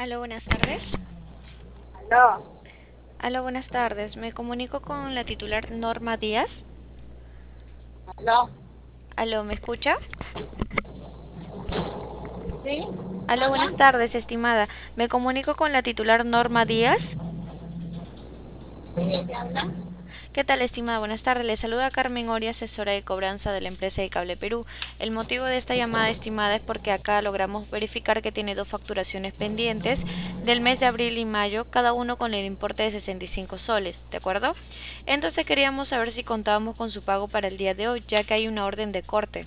Aló, buenas tardes. No, Aló, buenas tardes. Me comunico con la titular Norma Díaz. no, Aló, ¿me escucha? sí, Aló, buenas habla. tardes, estimada. Me comunico con la titular Norma Díaz. Sí, ella habla. ¿Qué tal, estimada? Buenas tardes. Le saluda Carmen Oria, asesora de cobranza de la empresa de Cable Perú. El motivo de esta llamada, estimada, es porque acá logramos verificar que tiene dos facturaciones pendientes del mes de abril y mayo, cada uno con el importe de 65 soles, ¿de acuerdo? Entonces queríamos saber si contábamos con su pago para el día de hoy, ya que hay una orden de corte.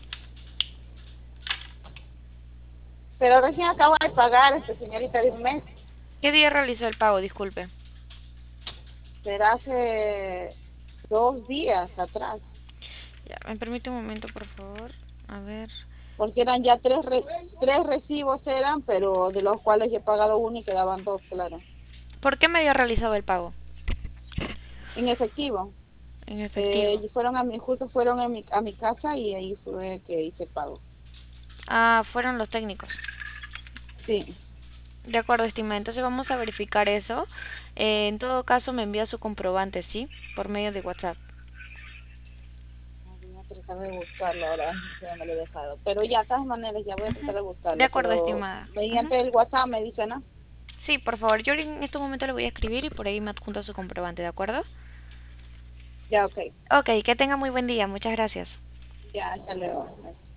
Pero recién acabo de pagar, señorita, de un mes. ¿Qué día realizó el pago? Disculpe. Será hace 2 días atrás, Ya, ¿me permite un momento, por favor? A ver. porque eran ya tres recibos eran, pero de los cuales yo he pagado uno y quedaban dos, claro. ¿Por qué medio ha realizado el pago? En efectivo. En efectivo. Justo fueron a mi casa y ahí fue que hice el pago. Ah, fueron los técnicos. Sí. De acuerdo, estimada. Entonces vamos a verificar eso. En todo caso, me envía su comprobante, ¿sí? Por medio de WhatsApp. Voy a tratar de buscarlo ahora, no sé dónde lo he dejado. Pero ya, de todas maneras, ya voy a tratar de De buscarlo. acuerdo, Pero estimada. Ujú. mediante el WhatsApp me dice, ¿no? Sí, por favor. Yo en este momento le voy a escribir y por ahí me adjunta su comprobante, ¿de acuerdo? Ya, ok. Ok, que tenga muy buen día. Muchas gracias. Ya, hasta luego.